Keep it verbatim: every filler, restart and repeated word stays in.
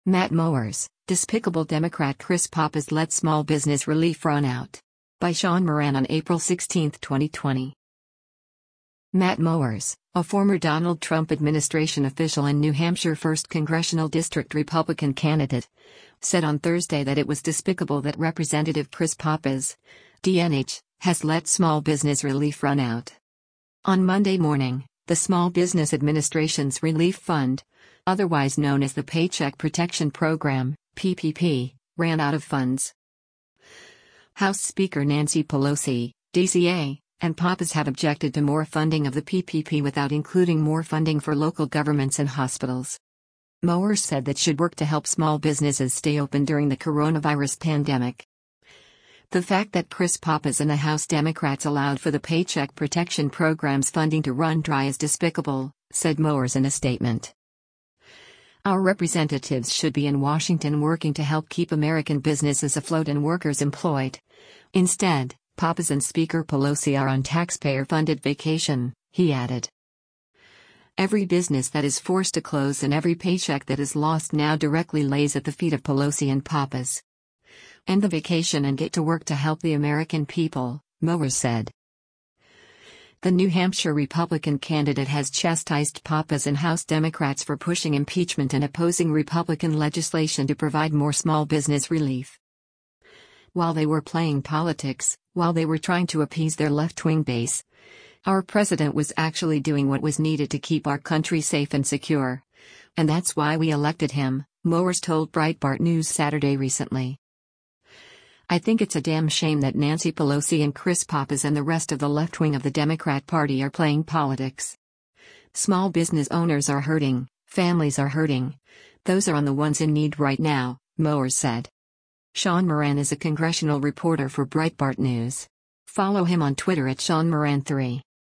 Matt Mowers, Despicable Democrat Chris Pappas Let Small Business Relief Run Out. By Sean Moran on April sixteenth, twenty twenty. Matt Mowers, a former Donald Trump administration official and New Hampshire first Congressional District Republican candidate, said on Thursday that it was despicable that Representative Chris Pappas, D N H, has let small business relief run out. On Monday morning, the Small Business Administration's Relief Fund, otherwise known as the Paycheck Protection Program, P P P, ran out of funds. House Speaker Nancy Pelosi, D C A, and Pappas have objected to more funding of the P P P without including more funding for local governments and hospitals. Mowers said that should work to help small businesses stay open during the coronavirus pandemic. The fact that Chris Pappas and the House Democrats allowed for the Paycheck Protection Program's funding to run dry is despicable, said Mowers in a statement. Our representatives should be in Washington working to help keep American businesses afloat and workers employed. Instead, Pappas and Speaker Pelosi are on taxpayer-funded vacation, he added. Every business that is forced to close and every paycheck that is lost now directly lays at the feet of Pelosi and Pappas. End the vacation and get to work to help the American people, Mowers said. The New Hampshire Republican candidate has chastised Pappas and House Democrats for pushing impeachment and opposing Republican legislation to provide more small business relief. While they were playing politics, while they were trying to appease their left-wing base, our president was actually doing what was needed to keep our country safe and secure. And that's why we elected him, Mowers told Breitbart News Saturday recently. I think it's a damn shame that Nancy Pelosi and Chris Pappas and the rest of the left wing of the Democrat Party are playing politics. Small business owners are hurting, families are hurting. Those are on the ones in need right now, Mowers said. Sean Moran is a congressional reporter for Breitbart News. Follow him on Twitter at Sean Moran three.